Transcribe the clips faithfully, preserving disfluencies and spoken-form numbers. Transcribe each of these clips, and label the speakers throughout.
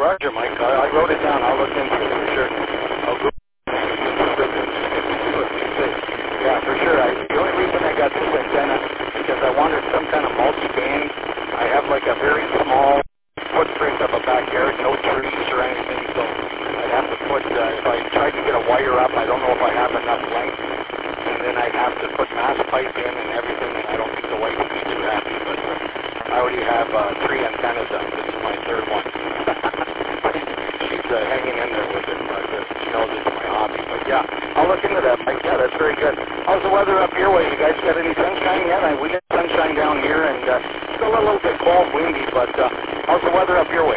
Speaker 1: Roger, Mike. I, I wrote it down. I'll look into it for sure. I'll go. Yeah, for sure. I, the only reason I got this antenna is because I wanted some kind of multi-band. I have like a very small footprint of a backyard, no trees or anything, so I'd have to put, uh, if I tried to get a wire up, I don't know if I have enough length, and then I'd have to put mass pipe in and everything, and I don't think the wife would be too happy, but I already have uh, three antennas up. This is my third one. She's uh, hanging in there with it, but uh, she knows it's my hobby, but yeah, I'll look into that, Mike. Yeah, that's very good. How's the weather up your way? You guys got any sunshine yet? I, we get sunshine down here, and uh, still a little bit cold, windy, but uh, how's the weather up your way?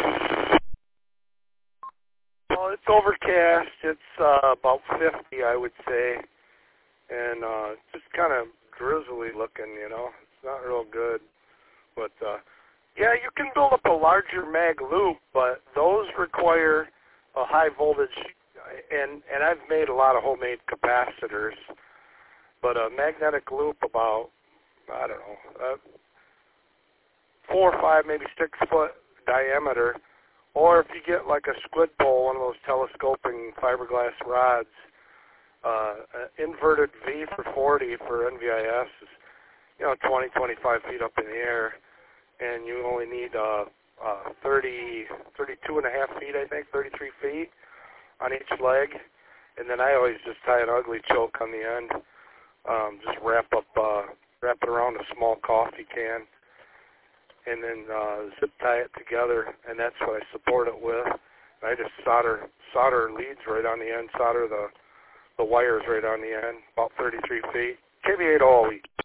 Speaker 2: Well, it's overcast. It's uh, about fifty, I would say, and uh, just kind of drizzly looking, you know. It's not real good. But, uh, yeah, you can build up a larger mag loop, but those require a high voltage, and, and I've made a lot of homemade capacitors, but a magnetic loop about, I don't know, uh, four or five, maybe six foot diameter, or if you get like a squid pole, one of those telescoping fiberglass rods, uh, inverted V for forty for N V I S is, you know, twenty, twenty-five feet up in the air, and you only need uh, uh, thirty, thirty-two and a half feet, I think, thirty-three feet on each leg, and then I always just tie an ugly choke on the end, um, just wrap up, uh, wrap it around a small coffee can, and then uh, zip tie it together, and that's what I support it with. And I just solder solder leads right on the end, solder the the wires right on the end, about thirty-three feet. K V eight all week.